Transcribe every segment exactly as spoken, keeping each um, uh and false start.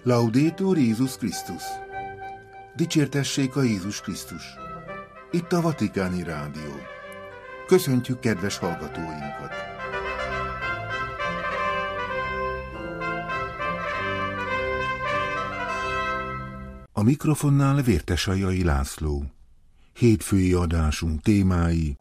Laudetur Jézus Krisztus! Dicsértessék a Jézus Krisztus! Itt a Vatikáni Rádió. Köszöntjük kedves hallgatóinkat! A mikrofonnál Vértesajai László. Hétfői adásunk témái: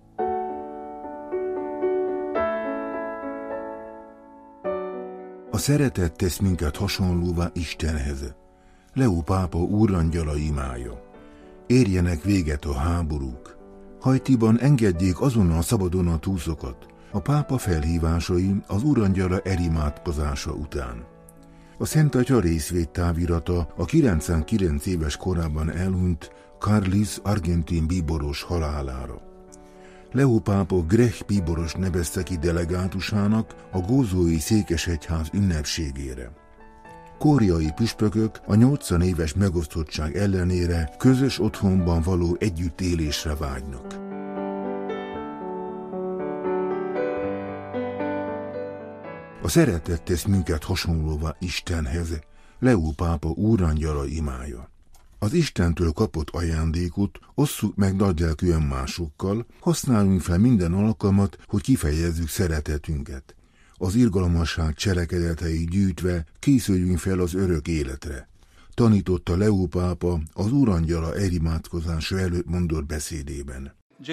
a szeretet tesz minket hasonlóvá Istenhez. Leó pápa úrangyala imája. Érjenek véget a háborúk. Haitiban engedjék azonnal szabadon a túszokat. A pápa felhívásai az úrangyala elimádkozása után. A Szent Atya részvédtávirata a kilencvenkilenc éves korában elhunyt Carlis argentin bíboros halálára. Leó pápa Grech bíboros nevezte ki delegátusának a gózói székesegyház ünnepségére. Kóriai püspökök a nyolcvan éves megosztottság ellenére közös otthonban való együttélésre vágynak. A szeretet tesz minket hasonlóvá Istenhez. Leó pápa úrangyala imája. Az Istentől kapott ajándékot osszuk meg nagylelkűen másokkal, használjunk fel minden alkalmat, hogy kifejezzük szeretetünket. Az irgalmasság cselekedetei gyűjtve készüljünk fel az örök életre. Tanította Leó pápa az úrangyala elimádkozása előtt mondott beszédében.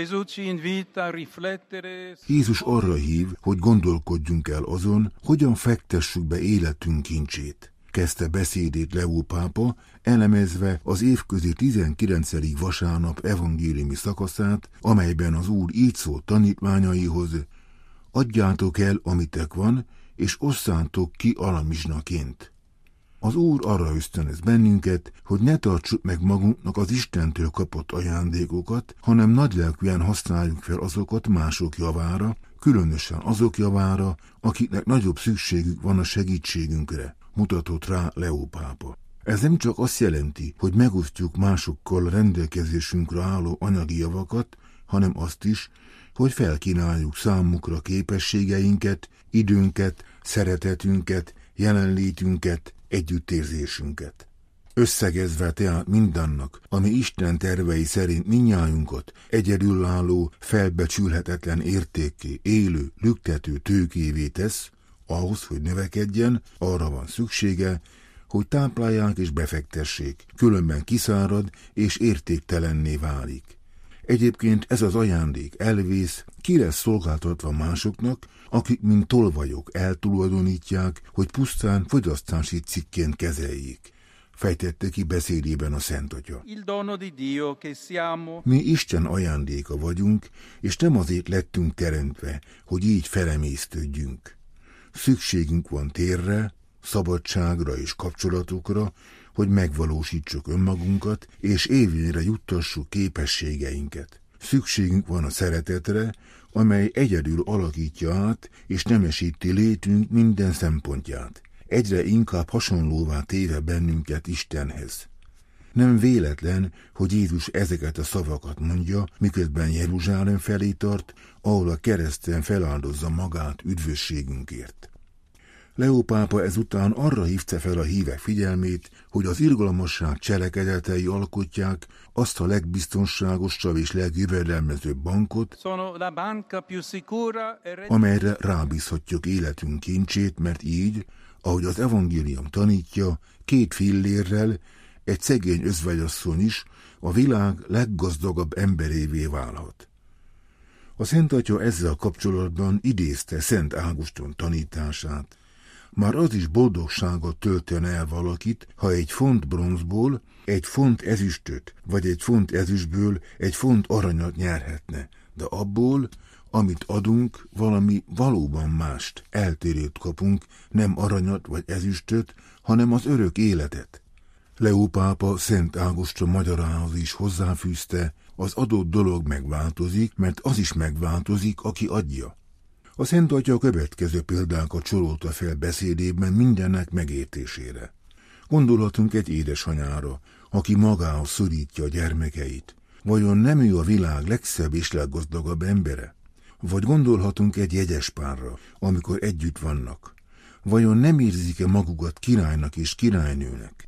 Jézus arra hív, hogy gondolkodjunk el azon, hogyan fektessük be életünk kincsét. Kezdte beszédét Leó pápa, elemezve az évközi tizenkilencedik vasárnap evangéliumi szakaszát, amelyben az Úr így szólt tanítványaihoz: adjátok el, amitek van, és osszátok ki alamizsnaként. Az Úr arra ösztönöz bennünket, hogy ne tartsuk meg magunknak az Istentől kapott ajándékokat, hanem nagylelkűen használjuk fel azokat mások javára, különösen azok javára, akiknek nagyobb szükségük van a segítségünkre, mutatott rá Leó pápa. Ez nem csak azt jelenti, hogy megosztjuk másokkal rendelkezésünkre álló anyagi javakat, hanem azt is, hogy felkínáljuk számukra képességeinket, időnket, szeretetünket, jelenlétünket, együttérzésünket. Összegezve tehát mindannak, ami Isten tervei szerint mindnyájunkat egyedülálló, felbecsülhetetlen értékké, élő, lüktető tőkévé tesz, ahhoz, hogy növekedjen, arra van szüksége, hogy táplálják és befektessék, különben kiszárad és értéktelenné válik. Egyébként ez az ajándék elvész, ki lesz szolgáltatva másoknak, akik mint tolvajok eltulajdonítják, hogy pusztán fogyasztási cikként kezeljék, fejtette ki beszédében a Szent Atya. Mi Isten ajándéka vagyunk, és nem azért lettünk teremtve, hogy így felemésztődjünk. Szükségünk van térre, szabadságra és kapcsolatokra, hogy megvalósítsuk önmagunkat, és évényre juttassuk képességeinket. Szükségünk van a szeretetre, amely egyedül alakítja át, és nemesíti létünk minden szempontját, egyre inkább hasonlóvá téve bennünket Istenhez. Nem véletlen, hogy Jézus ezeket a szavakat mondja, miközben Jeruzsálem felé tart, ahol a kereszten feláldozza magát üdvösségünkért. Leó pápa ezután arra hívta fel a hívek figyelmét, hogy az irgalmasság cselekedetei alkotják azt a legbiztonságosabb és legjövedelmezőbb bankot, amelyre rábízhatjuk életünk kincsét, mert így, ahogy az evangélium tanítja, két fillérrel egy szegény özvegyasszony is a világ leggazdagabb emberévé válhat. A Szent Atya ezzel kapcsolatban idézte Szent Ágoston tanítását. Már az is boldogságot töltene el valakit, ha egy font bronzból egy font ezüstöt, vagy egy font ezüstből egy font aranyat nyerhetne, de abból, amit adunk, valami valóban mást, eltérőt kapunk, nem aranyat vagy ezüstöt, hanem az örök életet. Leó pápa Szent Ágoston magyarához is hozzáfűzte, az adott dolog megváltozik, mert az is megváltozik, aki adja. A Szent Atya a következő példákat sorolta fel beszédében mindennek megértésére. Gondolhatunk egy édesanyára, aki magához szorítja a gyermekeit. Vajon nem ő a világ legszebb és leggazdagabb embere? Vagy gondolhatunk egy jegyes párra, amikor együtt vannak. vajon nem érzik-e magukat királynak és királynőnek?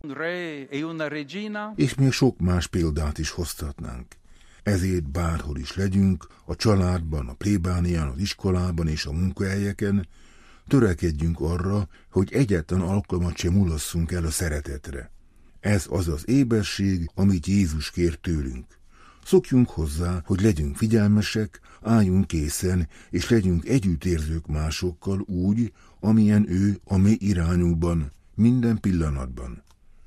És még sok más példát is hoztatnánk. Ezért bárhol is legyünk, a családban, a plébánián, az iskolában és a munkahelyeken, törekedjünk arra, hogy egyetlen alkalmat sem mulasszunk el a szeretetre. Ez az az éberség, amit Jézus kér tőlünk. Szokjunk hozzá, hogy legyünk figyelmesek, álljunk készen, és legyünk együttérzők másokkal úgy, amilyen ő a mi irányunkban, minden pillanatban.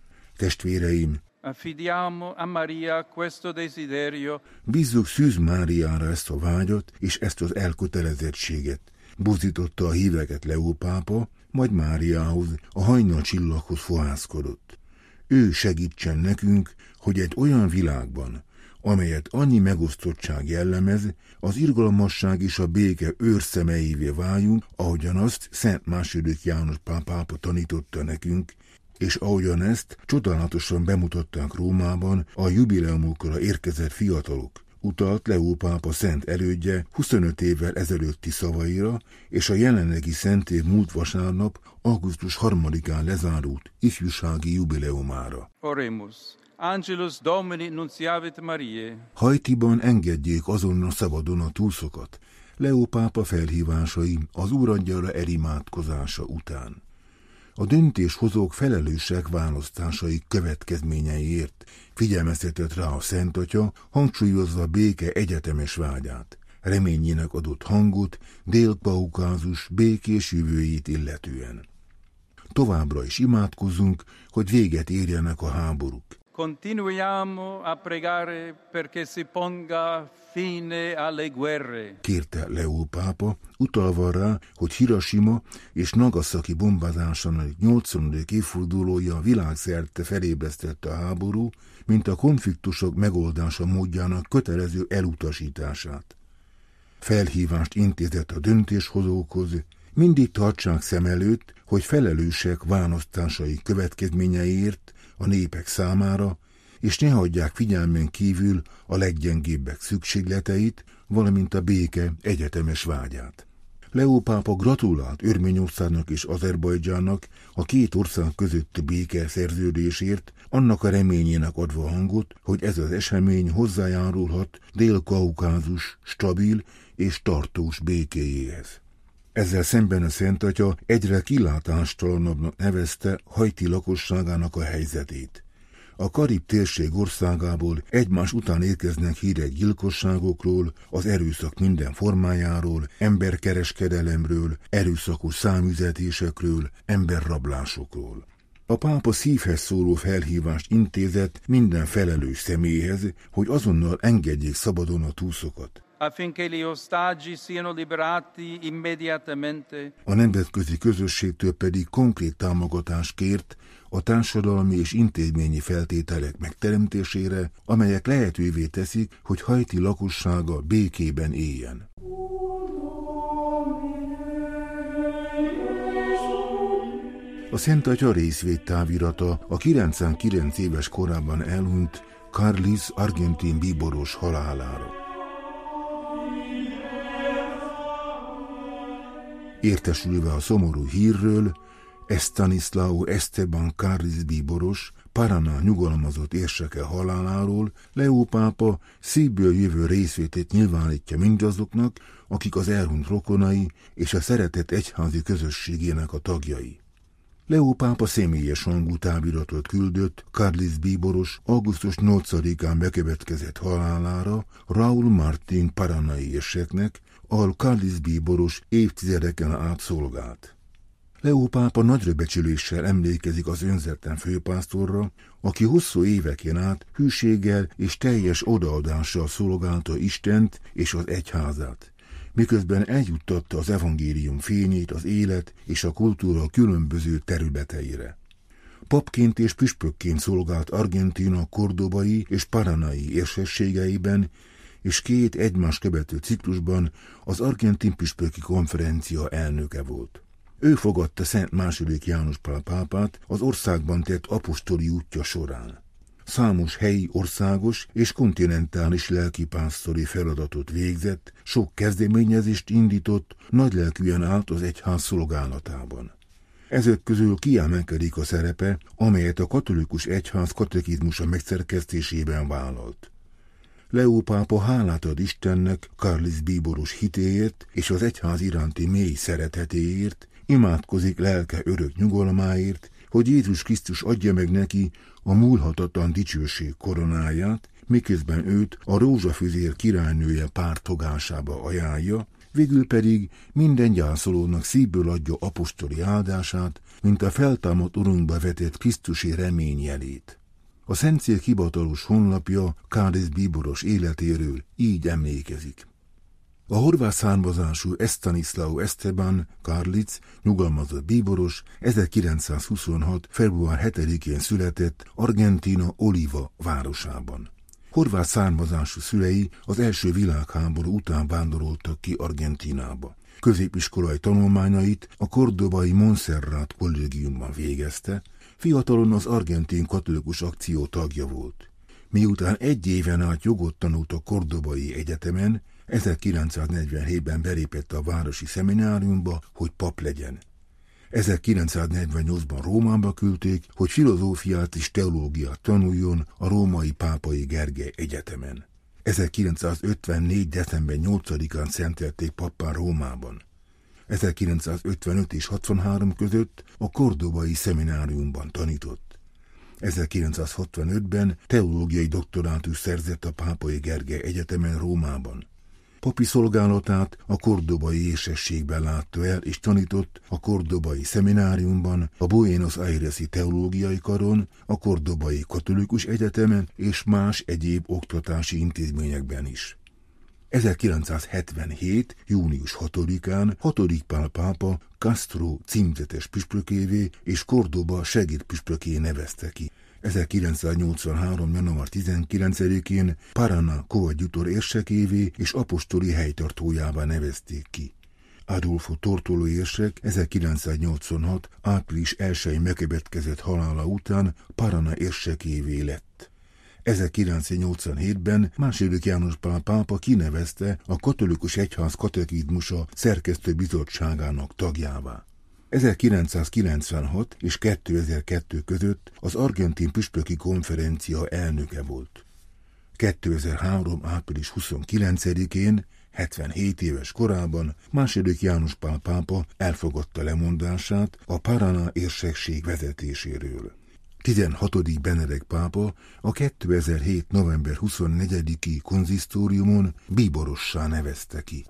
Testvéreim, affidiamo a Maria questo desiderio. Bízzuk Szűz Máriára ezt a vágyat és ezt az elkötelezettséget. Buzdította a híveket Leó pápa, majd Máriához, a hajnal csillaghoz fohászkodott. Ő segítsen nekünk, hogy egy olyan világban, amelyet annyi megosztottság jellemez, az irgalmasság és a béke őrszemeivé váljunk, ahogyan azt Szent második János Pál pápa tanította nekünk, és ahogyan ezt csodálatosan bemutatták Rómában a jubileumokra érkezett fiatalok. Utalt Leó pápa szent elődje huszonöt évvel ezelőtti szavaira, és a jelenlegi szentév múlt vasárnap, augusztus harmadikán lezárult ifjúsági jubileumára. Oremus. Angelus Domini nunciavit Mariae. Haitiban engedjék azonnal szabadon a túszokat. Leó pápa felhívásai az úradjára elimádkozása után. A döntéshozók felelősek választásai következményeiért figyelmeztetett rá a Szent Atya, hangsúlyozva béke egyetemes vágyát. Reményének adott hangot Dél-Kaukázus békés jövőjét illetően. Továbbra is imádkozzunk, hogy véget érjenek a háborúk. Continuiamo a pregare perché si ponga fine alle guerre. Kérte Leó pápa, utalva rá, hogy Hiroshima és Nagasaki bombázásának nyolcvanedik évfordulója világszerte felébresztette a háború, mint a konfliktusok megoldása módjának kötelező elutasítását. Felhívást intézett a döntéshozókhoz, mindig tartsák szem előtt, hogy felelősek választásai következményeiért a népek számára, és ne hagyják figyelmen kívül a leggyengébbek szükségleteit, valamint a béke egyetemes vágyát. Leó pápa gratulált Örményországnak és Azerbajdzsánnak a két ország közötti béke szerződésért, annak a reményének adva hangot, hogy ez az esemény hozzájárulhat Dél-Kaukázus stabil és tartós békéjéhez. Ezzel szemben a Szent Atya egyre kilátástalanabbnak nevezte Haiti lakosságának a helyzetét. A Karib térség országából egymás után érkeznek hírek gyilkosságokról, az erőszak minden formájáról, emberkereskedelemről, erőszakos számüzetésekről, emberrablásokról. A pápa szívhez szóló felhívást intézett minden felelős személyhez, hogy azonnal engedjék szabadon a túszokat. Affinché gli ostaggi siano liberati immediatamente. A nemzetközi közösségtől pedig konkrét támogatást kért a társadalmi és intézményi feltételek megteremtésére, amelyek lehetővé teszik, hogy Haiti lakossága békében éljen. A Szent Atya részvédtávirata a kilencvenkilenc éves korában elhunyt Carlis argentin bíboros halálára. Értesülve a szomorú hírről, Estanislao Esteban Carlis bíboros, Paraná nyugalmazott érseke haláláról, Leó pápa szívből jövő részvétét nyilvánítja mindazoknak, akik az elhunyt rokonai és a szeretett egyházi közösségének a tagjai. Leó pápa személyes hangú táviratot küldött Carlis bíboros augusztus nyolcadikán bekövetkezett halálára Raúl Martín paranai érseknek, ahol Carlis bíboros évtizedeken át szolgált. Leó pápa nagyra becsüléssel emlékezik az önzetlen főpásztorra, aki hosszú éveken át hűséggel és teljes odaadással szolgálta Istent és az egyházát, miközben eljuttatta az evangélium fényét az élet és a kultúra különböző területeire. Papként és püspökként szolgált Argentína kordobai és paranai érsességeiben, és két egymás követő ciklusban az argentin püspöki konferencia elnöke volt. Ő fogadta Szent második János Pál pápát az országban tett apostoli útja során. Számos helyi, országos és kontinentális lelkipásztori feladatot végzett, sok kezdeményezést indított, nagylelkűen állt az egyház szolgálatában. Ezek közül kiemelkedik a szerepe, amelyet a katolikus egyház katekizmusa megszerkesztésében vállalt. Leó pápa hálát ad Istennek Karlitz bíboros hitéért és az egyház iránti mély szeretetéért, imádkozik lelke örök nyugalmáért, hogy Jézus Krisztus adja meg neki a múlhatatlan dicsőség koronáját, miközben őt a rózsafüzér királynője pártfogásába ajánlja, végül pedig minden gyászolónak szívből adja apostoli áldását, mint a feltámadt Urunkba vetett Krisztusi remény jelét. A Szentszék hivatalos honlapja Karlitz bíboros életéről így emlékezik. A horvát származású Estanislao Esteban Karlitz nyugalmazott bíboros ezerkilencszázhuszonhat. február hetedikén született Argentína Oliva városában. Horvát származású szülei az első világháború után vándoroltak ki Argentínába. Középiskolai tanulmányait a kordobai Montserrat kollégiumban végezte, fiatalon az argentin katolikus akció tagja volt. Miután egy éven át jogot tanult a kordobai egyetemen, ezerkilencszáznegyvenhétben belépett a városi szemináriumba, hogy pap legyen. ezerkilencszáznegyvennyolcban Rómába küldték, hogy filozófiát és teológiát tanuljon a római Pápai Gergely Egyetemen. ezerkilencszázötvennégy. december nyolcadikán szentelték pappá Rómában. ezerkilencszázötvenöt és hatvanhárom között a kordobai szemináriumban tanított. ezerkilencszázhatvanötben teológiai doktorátus szerzett a Pápai Gergely Egyetemen Rómában. Papi szolgálatát a kordobai érsességben látta el, és tanított a kordobai szemináriumban, a Buenos Aires-i teológiai karon, a kordobai katolikus egyetemen és más egyéb oktatási intézményekben is. ezerkilencszázhetvenhét. június hatodikán hatodik Pál pápa Castro címzetes püspökévé és Kordoba segédpüspöké nevezte ki. ezerkilencszáznyolcvanhárom. január tizenkilencedikén Paraná koadjutor érsekévé és apostoli helytartójává nevezték ki. Adolfo Tortolo érsek ezerkilencszáznyolcvanhat. április elsején megkövetkezett halála után Paraná érsekévé lett. ezerkilencszáznyolcvanhétben második János Pál pápa kinevezte a katolikus egyház katekizmusa szerkesztő bizottságának tagjává. ezerkilencszázkilencvenhat és kétezer-kettő között az argentin püspöki konferencia elnöke volt. kétezer-három. április huszonkilencedikén, hetvenhét éves korában második János Pál pápa elfogadta lemondását a Paraná érsekség vezetéséről. tizenhatodik Benedek pápa a kétezer-hét. november huszonnegyediki konzisztóriumon bíborossá nevezte ki.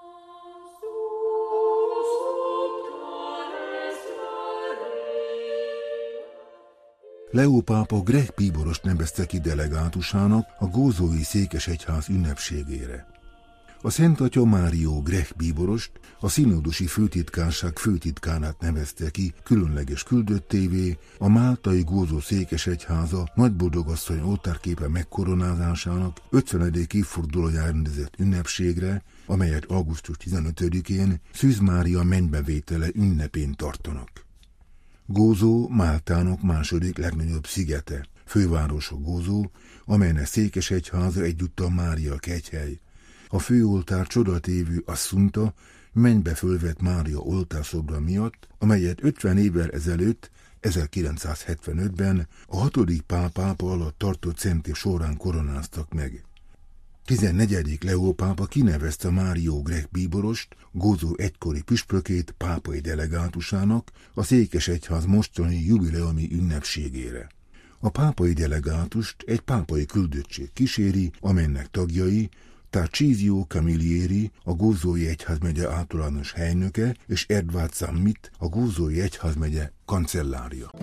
Leó pápa Grech bíborost nevezte ki delegátusának a gózói székesegyház ünnepségére. A Szent Atya Mário Grech bíborost a színódusi főtitkárság főtitkárát nevezte ki különleges küldöttévé a máltai gózó székesegyháza Nagyboldogasszony oltárképe megkoronázásának ötvenedik évfordulójára rendezett ünnepségre, amelyet augusztus tizenötödikén Szűz Mária mennybevétele ünnepén tartanak. Gózó Máltának második legnagyobb szigete, fővárosa Gózó, amelynek székesegyháza egyúttal Mária kegyhely. A főoltár csodatévű Assunta mennybe fölvett Mária oltárszobra miatt, amelyet ötven évvel ezelőtt, ezerkilencszázhetvenötben a hatodik Pál pápa alatt tartott szentély során koronáztak meg. tizennegyedik Leó pápa kinevezte Mário Grech bíborost, Gózó egykori püspökét pápai delegátusának a székesegyház mostani jubileumi ünnepségére. A pápai delegátust egy pápai küldöttség kíséri, amelynek tagjai Tarcísio Camilleri, a Gózói egyházmegye általános helynöke, és Edward Summit, a Gózói egyházmegye kancellária.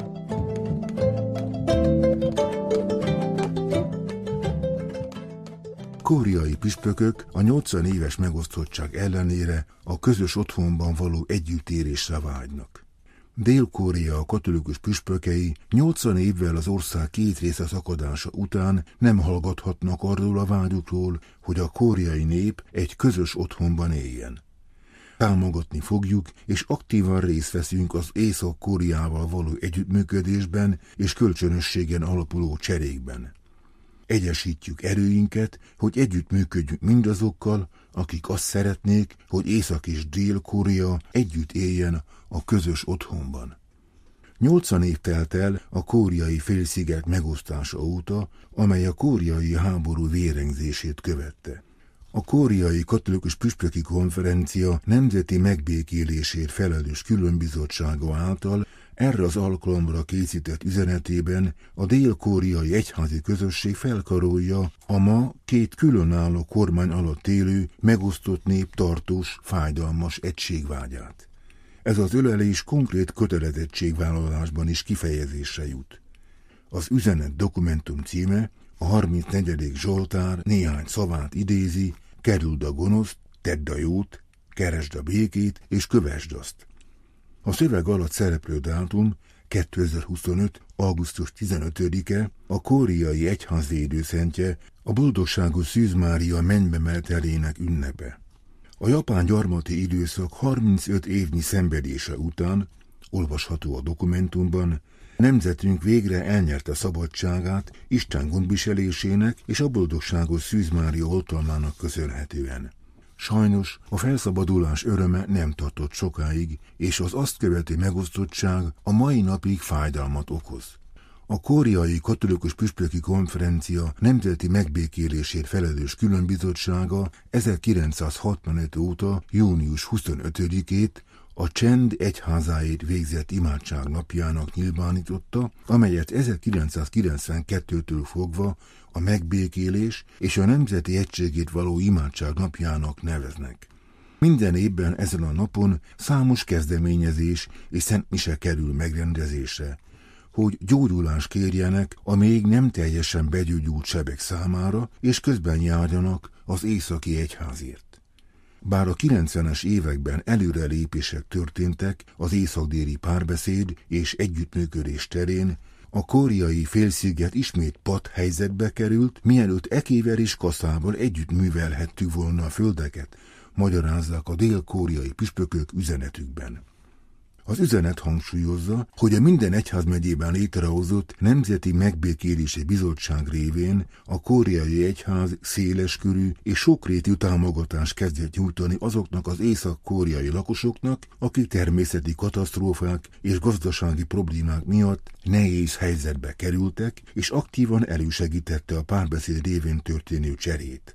Koreai püspökök a nyolcvan éves megosztottság ellenére a közös otthonban való együttérésre vágynak. Dél-Korea katolikus püspökei nyolcvan évvel az ország két része szakadása után nem hallgathatnak arról a vágyukról, hogy a koreai nép egy közös otthonban éljen. Támogatni fogjuk, és aktívan részt veszünk az Észak-Koreával való együttműködésben és kölcsönösségen alapuló cserékben. Egyesítjük erőinket, hogy együttműködjünk mindazokkal, akik azt szeretnék, hogy Észak- és Dél-Korea együtt éljen a közös otthonban. nyolcvan év telt el a koreai félsziget megosztása óta, amely a koreai háború vérengzését követte. A koreai katolikus püspöki konferencia nemzeti megbékélésért felelős különbizottsága által erre az alkalomra készített üzenetében a dél-koreai egyházi közösség felkarolja a ma két különálló kormány alatt élő, megosztott nép tartós, fájdalmas egységvágyát. Ez az ölelés konkrét kötelezettségvállalásban is kifejezésre jut. Az üzenet dokumentum címe, a harmincnegyedik Zsoltár néhány szavát idézi: kerüld a gonoszt, tedd a jót, keresd a békét és kövesd azt. A szöveg alatt szereplő dátum kétezer-huszonöt. augusztus tizenötödike, a koreai egyházi időszentje, a boldogságos Szűz Mária mennybe menetelének ünnepe. A japán gyarmati időszak harmincöt évnyi szenvedése után, olvasható a dokumentumban, nemzetünk végre elnyerte szabadságát Isten gondviselésének és a boldogságos Szűz Mária oltalmának köszönhetően. Sajnos a felszabadulás öröme nem tartott sokáig, és az azt követő megosztottság a mai napig fájdalmat okoz. A koreai katolikus püspöki konferencia nemzeti megbékélésért felelős különbizottsága ezerkilencszázhatvanöt óta június huszonötödikét a Csend egyházáért végzett imádság napjának nyilvánította, amelyet ezerkilencszázkilencvenkettőtől fogva a megbékélés és a nemzeti egységét való imádság napjának neveznek. Minden évben ezen a napon számos kezdeményezés és szentmise kerül megrendezésre, hogy gyógyulást kérjenek a még nem teljesen begyógyult sebek számára, és közben járjanak az északi egyházért. Bár a kilencvenes években előrelépések történtek az észak-déli párbeszéd és együttműködés terén, a koreai félsziget ismét patthelyzetbe került, mielőtt Ekével és Kaszával együtt művelhettük volna a földeket, magyarázzák a dél-koreai püspökök üzenetükben. Az üzenet hangsúlyozza, hogy a minden egyházmegyében létrehozott Nemzeti Megbékélési Bizottság révén a koreai egyház széleskörű és sokrétű támogatást kezdett nyújtani azoknak az észak-koreai lakosoknak, akik természeti katasztrófák és gazdasági problémák miatt nehéz helyzetbe kerültek, és aktívan elősegítette a párbeszéd révén történő cserét.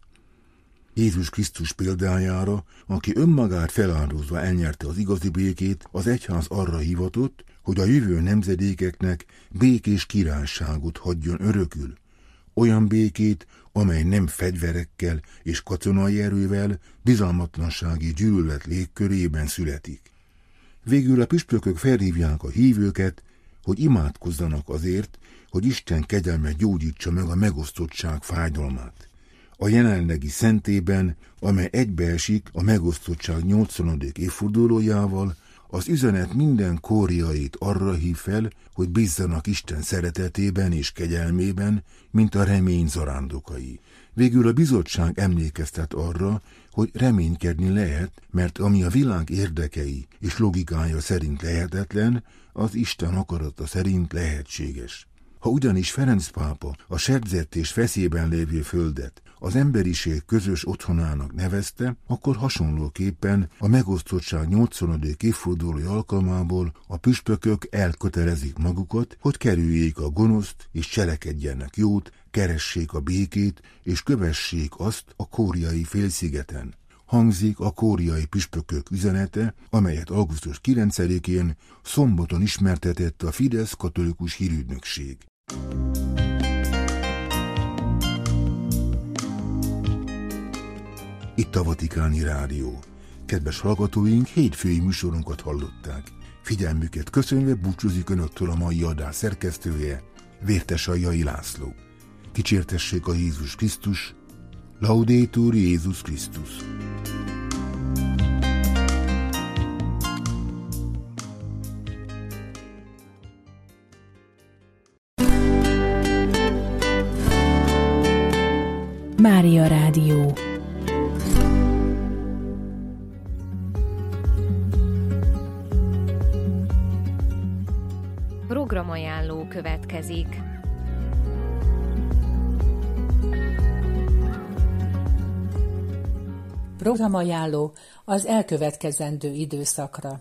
Jézus Krisztus példájára, aki önmagát feláldozva elnyerte az igazi békét, az egyház arra hivatott, hogy a jövő nemzedékeknek békés királyságot hagyjon örökül. Olyan békét, amely nem fegyverekkel és katonai erővel, bizalmatlansági gyűlölet légkörében születik. Végül a püspökök felhívják a hívőket, hogy imádkozzanak azért, hogy Isten kegyelme gyógyítsa meg a megosztottság fájdalmát. A jelenlegi szentében, amely egybeesik a megosztottság nyolcvanadik évfordulójával, az üzenet minden koreait arra hív fel, hogy bízzanak Isten szeretetében és kegyelmében, mint a remény zarándokai. Végül a bizottság emlékeztet arra, hogy reménykedni lehet, mert ami a világ érdekei és logikája szerint lehetetlen, az Isten akarata szerint lehetséges. Ha ugyanis Ferenc pápa a sebzett és feszélyben lévő földet az emberiség közös otthonának nevezte, akkor hasonlóképpen a megosztottság nyolcvanadik évfordulója alkalmából a püspökök elkötelezik magukat, hogy kerüljék a gonoszt és cselekedjenek jót, keressék a békét és kövessék azt a koreai félszigeten. Hangzik a koreai püspökök üzenete, amelyet augusztus kilencedikén szombaton ismertetett a Fidesz katolikus hírügynökség. Itt a Vatikáni Rádió. Kedves hallgatóink, hétfői műsorunkat hallották. Figyelmüket köszönve búcsúzik önöktől a mai adás szerkesztője, Vértesajjai László. Dicsértessék a Jézus Krisztus, Laudetur Jézus Krisztus. Mária Rádió. Programajánló következik. programajánló az elkövetkezendő időszakra.